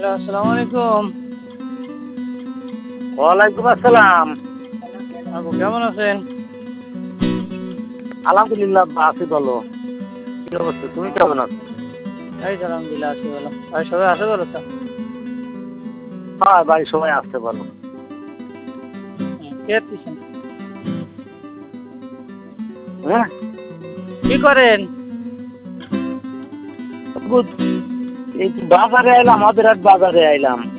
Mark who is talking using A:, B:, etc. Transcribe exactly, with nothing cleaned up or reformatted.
A: Hello, আসসালামু আলাইকুম।
B: ওয়ালাইকুম আসসালাম।
A: আপু কেমন আছেন?
B: আলহামদুলিল্লাহ আছি ভালো। কি অবস্থা, তুমি কেমন আছো?
A: এই তো আলহামদুলিল্লাহ আছি ভালো। ভাই সবাই আছে ভালো তো?
B: হ্যাঁ বাড়ির সবাই আসতে ভালো।
A: হুম, কে আছেন?
B: হ্যাঁ
A: কি করেন?
B: এই তো বাজারে আইলাম, আমাদের হাট বাজারে আইলাম।